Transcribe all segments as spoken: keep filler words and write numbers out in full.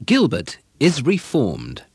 Gilbert is reformed.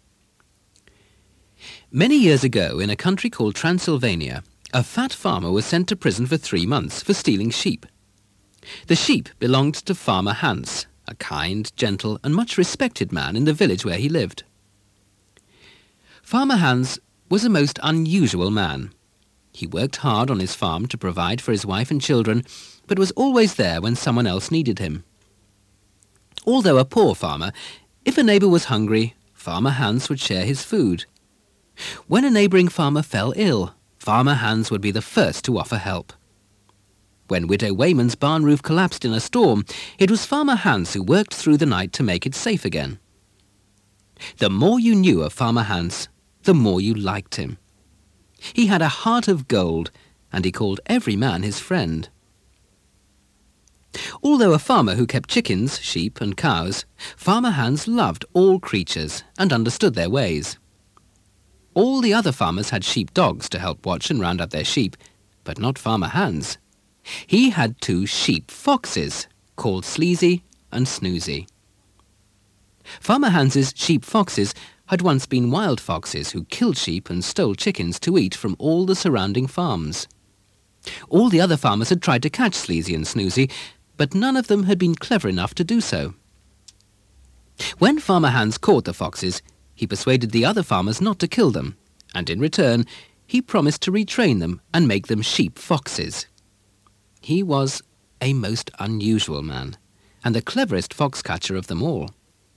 Many years ago, in a country called Transylvania, a fat farmer was sent to prison for three months for stealing sheep. The sheep belonged to Farmer Hans, a kind, gentle and much respected man in the village where he lived. Farmer Hans was a most unusual man. He worked hard on his farm to provide for his wife and children, but was always there when someone else needed him. Although a poor farmer, if a neighbour was hungry, Farmer Hans would share his food. When a neighbouring farmer fell ill, Farmer Hans would be the first to offer help. When Widow Wayman's barn roof collapsed in a storm, it was Farmer Hans who worked through the night to make it safe again. The more you knew of Farmer Hans, the more you liked him. He had a heart of gold, and he called every man his friend. Although a farmer who kept chickens, sheep and cows, Farmer Hans loved all creatures and understood their ways. All the other farmers had sheep-dogs to help watch and round up their sheep, but not Farmer Hans. He had two sheep-foxes, called Sleazy and Snoozy. Farmer Hans's sheep-foxes had once been wild foxes who killed sheep and stole chickens to eat from all the surrounding farms. All the other farmers had tried to catch Sleazy and Snoozy, but none of them had been clever enough to do so. When Farmer Hans caught the foxes, he persuaded the other farmers not to kill them, and in return, he promised to retrain them and make them sheep-foxes. He was a most unusual man, and the cleverest fox-catcher of them all.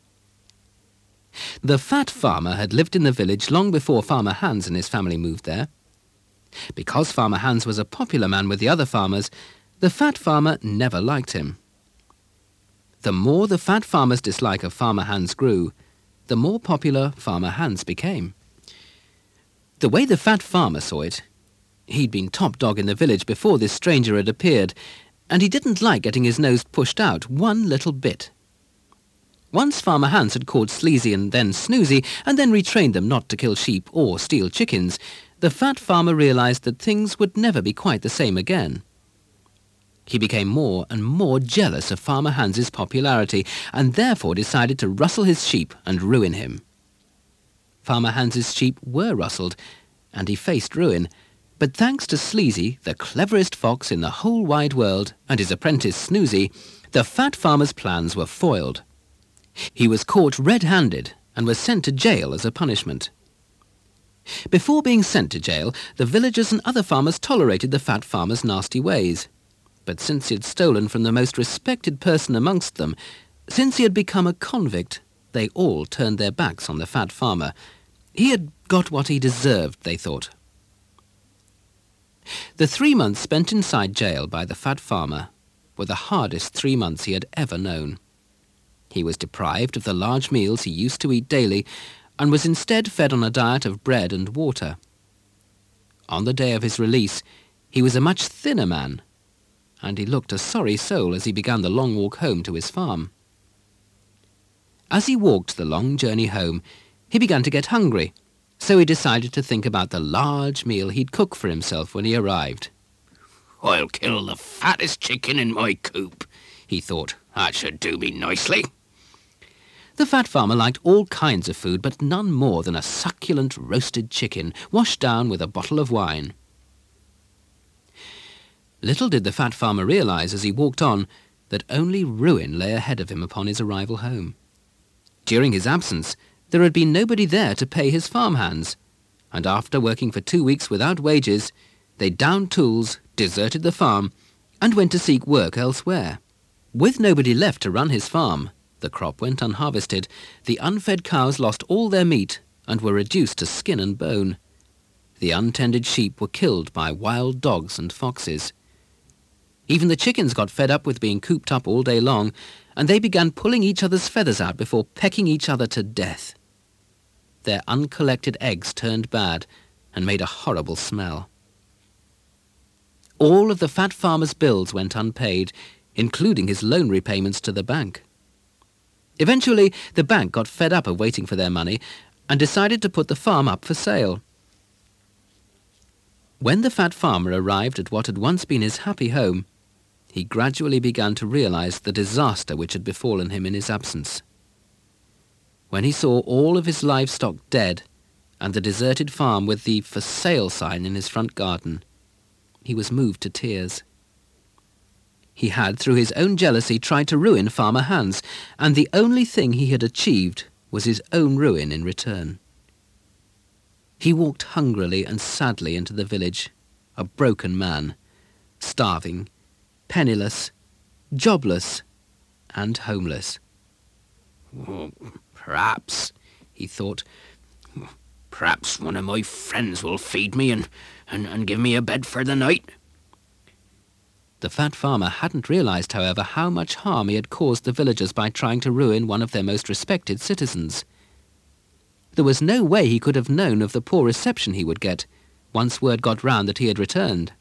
The fat farmer had lived in the village long before Farmer Hans and his family moved there. Because Farmer Hans was a popular man with the other farmers, the fat farmer never liked him. The more the fat farmer's dislike of Farmer Hans grew, the more popular Farmer Hans became. The way the fat farmer saw it, he'd been top dog in the village before this stranger had appeared, and he didn't like getting his nose pushed out one little bit. Once Farmer Hans had caught Sleazy and then Snoozy, and then retrained them not to kill sheep or steal chickens, the fat farmer realized that things would never be quite the same again. He became more and more jealous of Farmer Hans's popularity, and therefore decided to rustle his sheep and ruin him. Farmer Hans's sheep were rustled, and he faced ruin, but thanks to Sleazy, the cleverest fox in the whole wide world, and his apprentice Snoozy, the fat farmer's plans were foiled. He was caught red-handed and was sent to jail as a punishment. Before being sent to jail, the villagers and other farmers tolerated the fat farmer's nasty ways. But since he had stolen from the most respected person amongst them, since he had become a convict, they all turned their backs on the fat farmer. He had got what he deserved, they thought. The three months spent inside jail by the fat farmer were the hardest three months he had ever known. He was deprived of the large meals he used to eat daily, and was instead fed on a diet of bread and water. On the day of his release, he was a much thinner man, and he looked a sorry soul as he began the long walk home to his farm. As he walked the long journey home, he began to get hungry, so he decided to think about the large meal he'd cook for himself when he arrived. "I'll kill the fattest chicken in my coop," he thought. "That should do me nicely." The fat farmer liked all kinds of food, but none more than a succulent roasted chicken, washed down with a bottle of wine. Little did the fat farmer realize as he walked on that only ruin lay ahead of him upon his arrival home. During his absence, there had been nobody there to pay his farm hands, and after working for two weeks without wages, they downed tools, deserted the farm, and went to seek work elsewhere. With nobody left to run his farm, the crop went unharvested, the unfed cows lost all their meat and were reduced to skin and bone. The untended sheep were killed by wild dogs and foxes. Even the chickens got fed up with being cooped up all day long, and they began pulling each other's feathers out before pecking each other to death. Their uncollected eggs turned bad and made a horrible smell. All of the fat farmer's bills went unpaid, including his loan repayments to the bank. Eventually, the bank got fed up of waiting for their money and decided to put the farm up for sale. When the fat farmer arrived at what had once been his happy home, he gradually began to realize the disaster which had befallen him in his absence. When he saw all of his livestock dead and the deserted farm with the for sale sign in his front garden, he was moved to tears. He had, through his own jealousy, tried to ruin Farmer Hans, and the only thing he had achieved was his own ruin in return. He walked hungrily and sadly into the village, a broken man, starving, penniless, jobless, and homeless. Oh, perhaps, he thought, perhaps one of my friends will feed me and, and, and give me a bed for the night. The fat farmer hadn't realized, however, how much harm he had caused the villagers by trying to ruin one of their most respected citizens. There was no way he could have known of the poor reception he would get, once word got round that he had returned.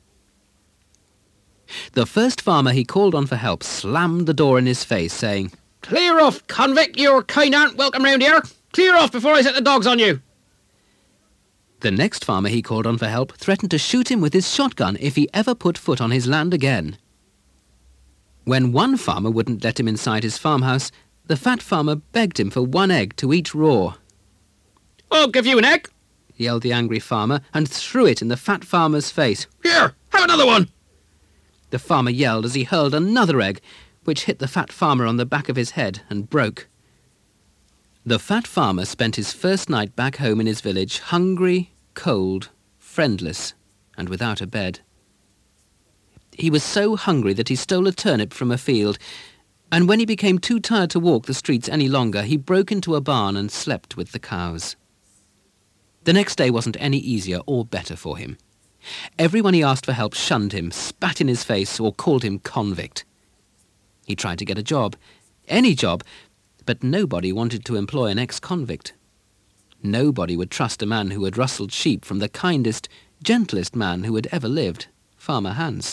The first farmer he called on for help slammed the door in his face, saying, "Clear off, convict! Your kind aren't welcome round here! Clear off before I set the dogs on you!" The next farmer he called on for help threatened to shoot him with his shotgun if he ever put foot on his land again. When one farmer wouldn't let him inside his farmhouse, the fat farmer begged him for one egg to eat raw. "I'll give you an egg," yelled the angry farmer, and threw it in the fat farmer's face. "Here, have another one!" The farmer yelled as he hurled another egg, which hit the fat farmer on the back of his head and broke. The fat farmer spent his first night back home in his village, hungry, cold, friendless, and without a bed. He was so hungry that he stole a turnip from a field, and when he became too tired to walk the streets any longer, he broke into a barn and slept with the cows. The next day wasn't any easier or better for him. Everyone he asked for help shunned him, spat in his face, or called him convict. He tried to get a job, any job, but nobody wanted to employ an ex-convict. Nobody would trust a man who had rustled sheep from the kindest, gentlest man who had ever lived, Farmer Hans.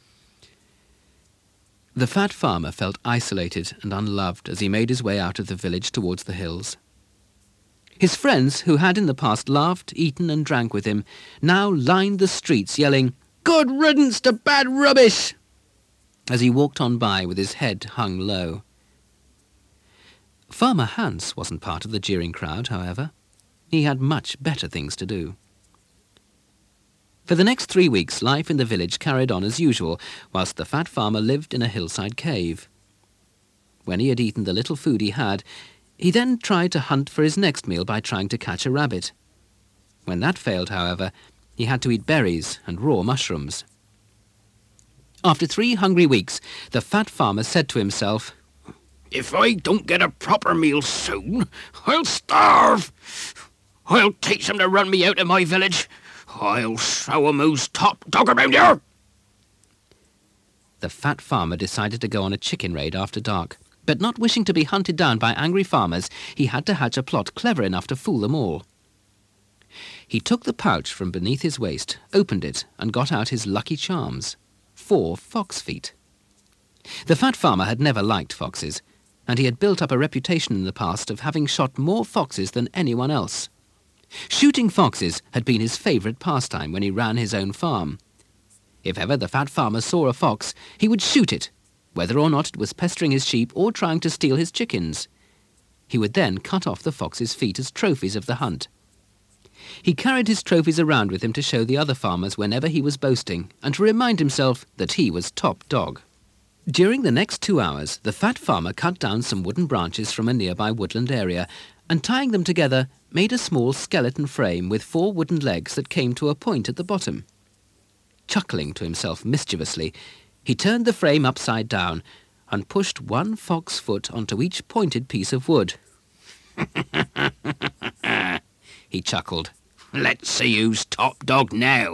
The fat farmer felt isolated and unloved as he made his way out of the village towards the hills. His friends, who had in the past laughed, eaten and drank with him, now lined the streets yelling, "Good riddance to bad rubbish!" as he walked on by with his head hung low. Farmer Hans wasn't part of the jeering crowd, however. He had much better things to do. For the next three weeks, life in the village carried on as usual, whilst the fat farmer lived in a hillside cave. When he had eaten the little food he had, he then tried to hunt for his next meal by trying to catch a rabbit. When that failed, however, he had to eat berries and raw mushrooms. After three hungry weeks, the fat farmer said to himself, "If I don't get a proper meal soon, I'll starve. I'll teach them to run me out of my village. I'll show 'em who's top dog around here." The fat farmer decided to go on a chicken raid after dark, but not wishing to be hunted down by angry farmers, he had to hatch a plot clever enough to fool them all. He took the pouch from beneath his waist, opened it, and got out his lucky charms, four fox feet. The fat farmer had never liked foxes, and he had built up a reputation in the past of having shot more foxes than anyone else. Shooting foxes had been his favourite pastime when he ran his own farm. If ever the fat farmer saw a fox, he would shoot it, whether or not it was pestering his sheep or trying to steal his chickens. He would then cut off the fox's feet as trophies of the hunt. He carried his trophies around with him to show the other farmers whenever he was boasting, and to remind himself that he was top dog. During the next two hours, the fat farmer cut down some wooden branches from a nearby woodland area, and tying them together, made a small skeleton frame with four wooden legs that came to a point at the bottom. Chuckling to himself mischievously, he turned the frame upside down and pushed one fox foot onto each pointed piece of wood. He chuckled. "Let's see who's top dog now."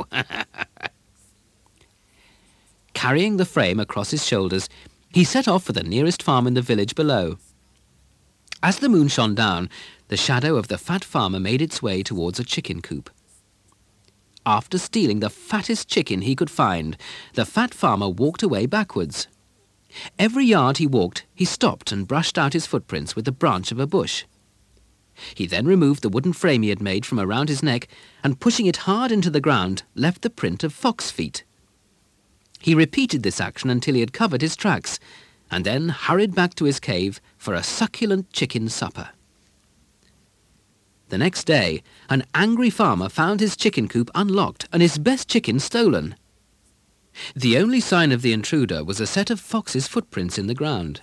Carrying the frame across his shoulders, he set off for the nearest farm in the village below. As the moon shone down, the shadow of the fat farmer made its way towards a chicken coop. After stealing the fattest chicken he could find, the fat farmer walked away backwards. Every yard he walked, he stopped and brushed out his footprints with the branch of a bush. He then removed the wooden frame he had made from around his neck and, pushing it hard into the ground, left the print of fox feet. He repeated this action until he had covered his tracks, and then hurried back to his cave for a succulent chicken supper. The next day, an angry farmer found his chicken coop unlocked and his best chicken stolen. The only sign of the intruder was a set of fox's footprints in the ground.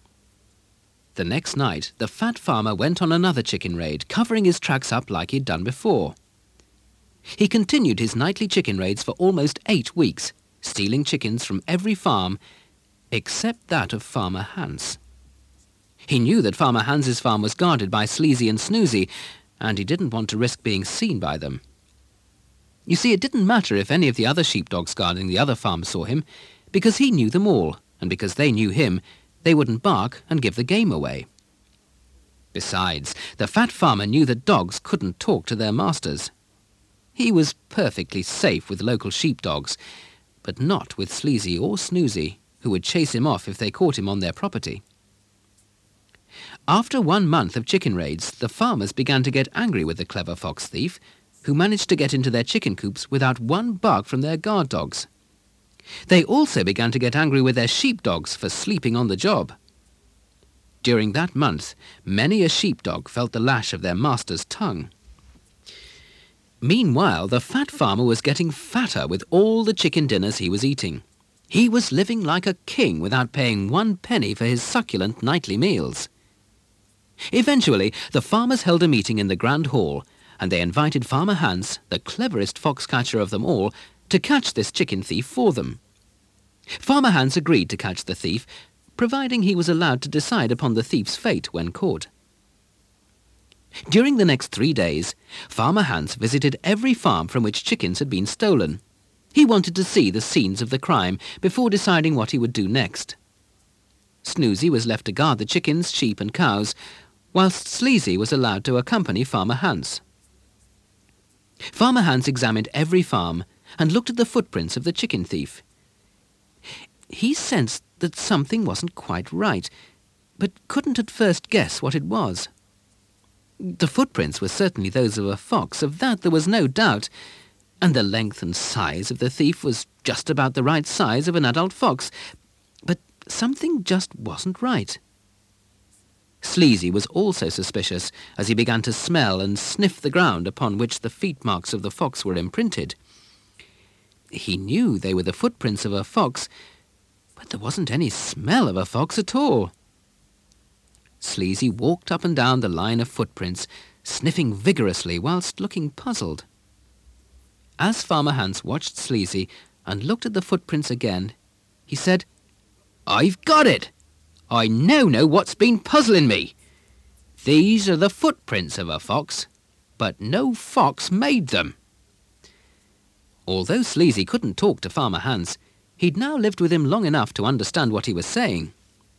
The next night, the fat farmer went on another chicken raid, covering his tracks up like he'd done before. He continued his nightly chicken raids for almost eight weeks, stealing chickens from every farm except that of Farmer Hans. He knew that Farmer Hans's farm was guarded by Sleazy and Snoozy, and he didn't want to risk being seen by them. You see, it didn't matter if any of the other sheepdogs guarding the other farm saw him, because he knew them all, and because they knew him, they wouldn't bark and give the game away. Besides, the fat farmer knew that dogs couldn't talk to their masters. He was perfectly safe with local sheepdogs, but not with Sleazy or Snoozy, who would chase him off if they caught him on their property. After one month of chicken raids, the farmers began to get angry with the clever fox thief, who managed to get into their chicken coops without one bark from their guard dogs. They also began to get angry with their sheepdogs for sleeping on the job. During that month, many a sheepdog felt the lash of their master's tongue. Meanwhile, the fat farmer was getting fatter with all the chicken dinners he was eating. He was living like a king without paying one penny for his succulent nightly meals. Eventually, the farmers held a meeting in the grand hall, and they invited Farmer Hans, the cleverest fox-catcher of them all, to catch this chicken thief for them. Farmer Hans agreed to catch the thief, providing he was allowed to decide upon the thief's fate when caught. During the next three days, Farmer Hans visited every farm from which chickens had been stolen. He wanted to see the scenes of the crime before deciding what he would do next. Snoozy was left to guard the chickens, sheep and cows, whilst Sleazy was allowed to accompany Farmer Hans. Farmer Hans examined every farm and looked at the footprints of the chicken thief. He sensed that something wasn't quite right, but couldn't at first guess what it was. The footprints were certainly those of a fox, of that there was no doubt, and the length and size of the thief was just about the right size of an adult fox, but something just wasn't right. Sleazy was also suspicious as he began to smell and sniff the ground upon which the feet marks of the fox were imprinted. He knew they were the footprints of a fox, but there wasn't any smell of a fox at all. Sleazy walked up and down the line of footprints, sniffing vigorously whilst looking puzzled. As Farmer Hans watched Sleazy and looked at the footprints again, he said, "I've got it! I now know what's been puzzling me. These are the footprints of a fox, but no fox made them." Although Sleazy couldn't talk to Farmer Hans, he'd now lived with him long enough to understand what he was saying.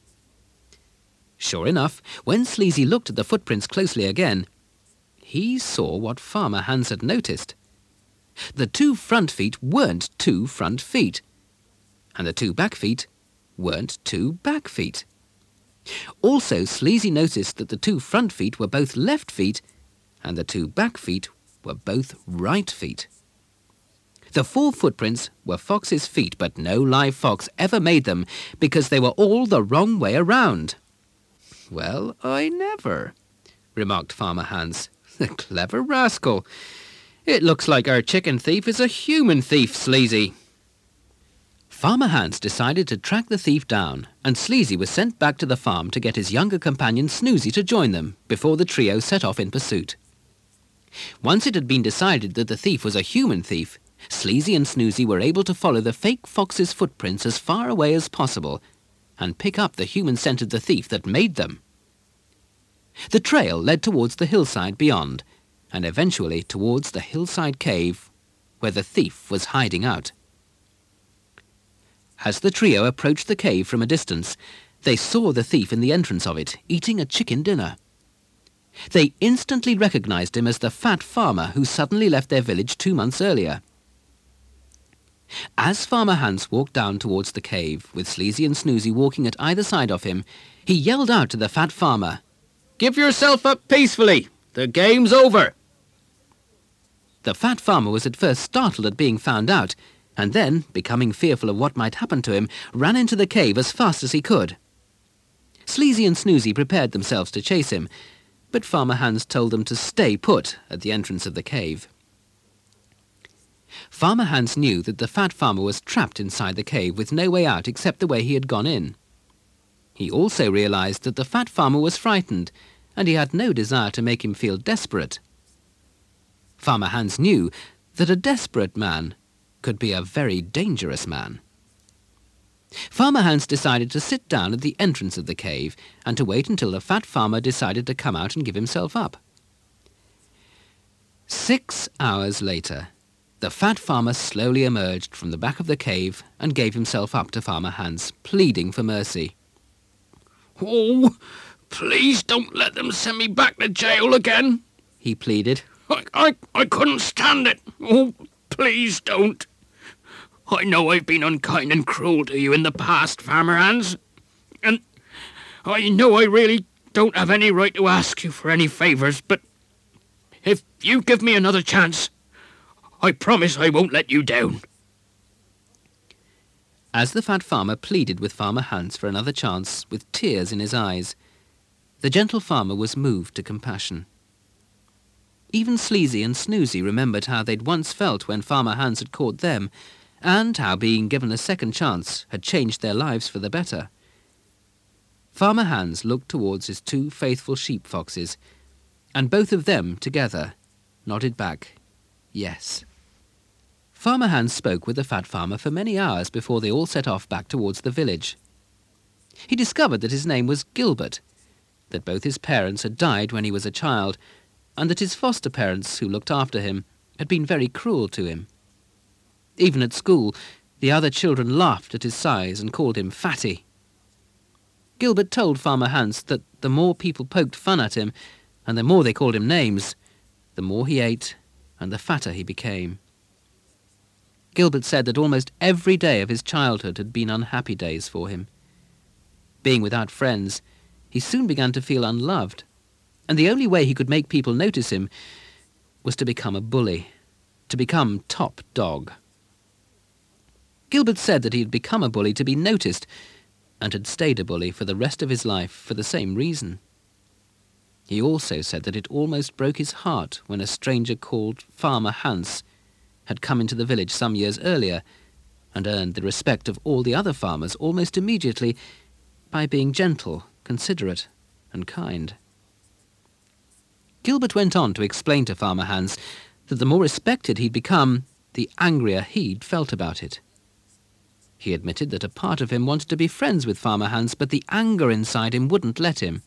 Sure enough, when Sleazy looked at the footprints closely again, he saw what Farmer Hans had noticed. The two front feet weren't two front feet, and the two back feet weren't two back feet. Also, Sleazy noticed that the two front feet were both left feet, and the two back feet were both right feet. The four footprints were Fox's feet, but no live fox ever made them, because they were all the wrong way around. "Well, I never," remarked Farmer Hans. "The clever rascal. It looks like our chicken thief is a human thief, Sleazy." Farmer Hans decided to track the thief down, and Sleazy was sent back to the farm to get his younger companion Snoozy to join them before the trio set off in pursuit. Once it had been decided that the thief was a human thief, Sleazy and Snoozy were able to follow the fake fox's footprints as far away as possible and pick up the human scent of the thief that made them. The trail led towards the hillside beyond, and eventually towards the hillside cave where the thief was hiding out. As the trio approached the cave from a distance, they saw the thief in the entrance of it, eating a chicken dinner. They instantly recognized him as the fat farmer who suddenly left their village two months earlier. As Farmer Hans walked down towards the cave, with Sleazy and Snoozy walking at either side of him, he yelled out to the fat farmer, "Give yourself up peacefully! The game's over!" The fat farmer was at first startled at being found out, and then, becoming fearful of what might happen to him, ran into the cave as fast as he could. Sleazy and Snoozy prepared themselves to chase him, but Farmer Hans told them to stay put at the entrance of the cave. Farmer Hans knew that the fat farmer was trapped inside the cave with no way out except the way he had gone in. He also realized that the fat farmer was frightened, and he had no desire to make him feel desperate. Farmer Hans knew that a desperate man could be a very dangerous man. Farmer Hans decided to sit down at the entrance of the cave and to wait until the fat farmer decided to come out and give himself up. Six hours later, the fat farmer slowly emerged from the back of the cave and gave himself up to Farmer Hans, pleading for mercy. "Oh, please don't let them send me back to jail again," he pleaded. I, I, I couldn't stand it. Oh, please don't. I know I've been unkind and cruel to you in the past, Farmer Hans, and I know I really don't have any right to ask you for any favours, but if you give me another chance, I promise I won't let you down. As the fat farmer pleaded with Farmer Hans for another chance, with tears in his eyes, the gentle farmer was moved to compassion. Even Sleazy and Snoozy remembered how they'd once felt when Farmer Hans had caught them, and how being given a second chance had changed their lives for the better. Farmer Hans looked towards his two faithful sheep foxes, and both of them together nodded back, yes. Farmer Hans spoke with the fat farmer for many hours before they all set off back towards the village. He discovered that his name was Gilbert, that both his parents had died when he was a child, and that his foster parents, who looked after him, had been very cruel to him. Even at school, the other children laughed at his size and called him Fatty. Gilbert told Farmer Hans that the more people poked fun at him, and the more they called him names, the more he ate and the fatter he became. Gilbert said that almost every day of his childhood had been unhappy days for him. Being without friends, he soon began to feel unloved, and the only way he could make people notice him was to become a bully, to become top dog. Gilbert said that he had become a bully to be noticed, and had stayed a bully for the rest of his life for the same reason. He also said that it almost broke his heart when a stranger called Farmer Hans had come into the village some years earlier and earned the respect of all the other farmers almost immediately by being gentle, considerate, and kind. Gilbert went on to explain to Farmer Hans that the more respected he'd become, the angrier he'd felt about it. He admitted that a part of him wanted to be friends with Farmer Hans, but the anger inside him wouldn't let him.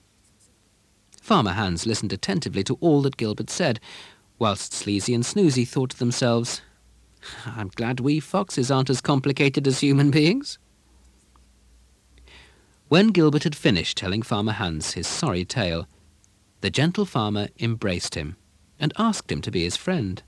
Farmer Hans listened attentively to all that Gilbert said, whilst Sleazy and Snoozy thought to themselves, "I'm glad we foxes aren't as complicated as human beings." When Gilbert had finished telling Farmer Hans his sorry tale, the gentle farmer embraced him and asked him to be his friend.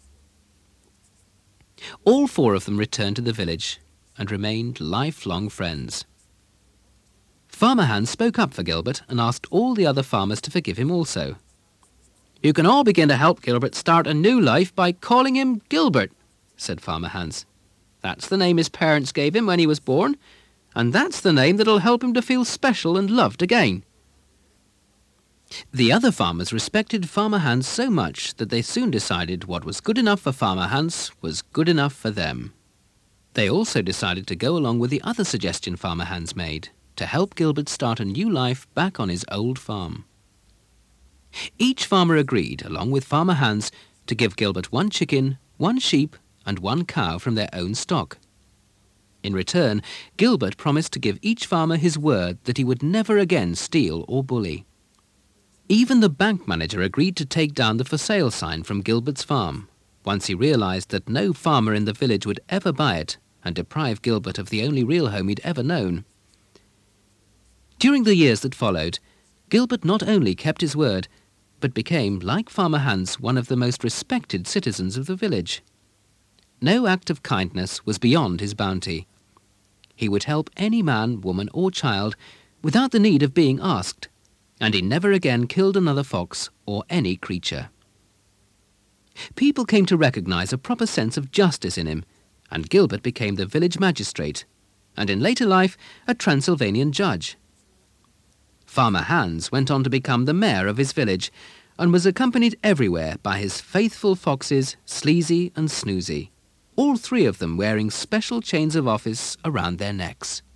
All four of them returned to the village and remained lifelong friends. Farmer Hans spoke up for Gilbert and asked all the other farmers to forgive him also. "You can all begin to help Gilbert start a new life by calling him Gilbert," said Farmer Hans. "That's the name his parents gave him when he was born, and that's the name that'll help him to feel special and loved again." The other farmers respected Farmer Hans so much that they soon decided what was good enough for Farmer Hans was good enough for them. They also decided to go along with the other suggestion Farmer Hans made, to help Gilbert start a new life back on his old farm. Each farmer agreed, along with Farmer Hans, to give Gilbert one chicken, one sheep, and one cow from their own stock. In return, Gilbert promised to give each farmer his word that he would never again steal or bully. Even the bank manager agreed to take down the for sale sign from Gilbert's farm, once he realized that no farmer in the village would ever buy it and deprive Gilbert of the only real home he'd ever known. During the years that followed, Gilbert not only kept his word, but became, like Farmer Hans, one of the most respected citizens of the village. No act of kindness was beyond his bounty. He would help any man, woman, or child without the need of being asked, and he never again killed another fox or any creature. People came to recognize a proper sense of justice in him, and Gilbert became the village magistrate, and in later life a Transylvanian judge. Farmer Hans went on to become the mayor of his village and was accompanied everywhere by his faithful foxes, Sleazy and Snoozy, all three of them wearing special chains of office around their necks.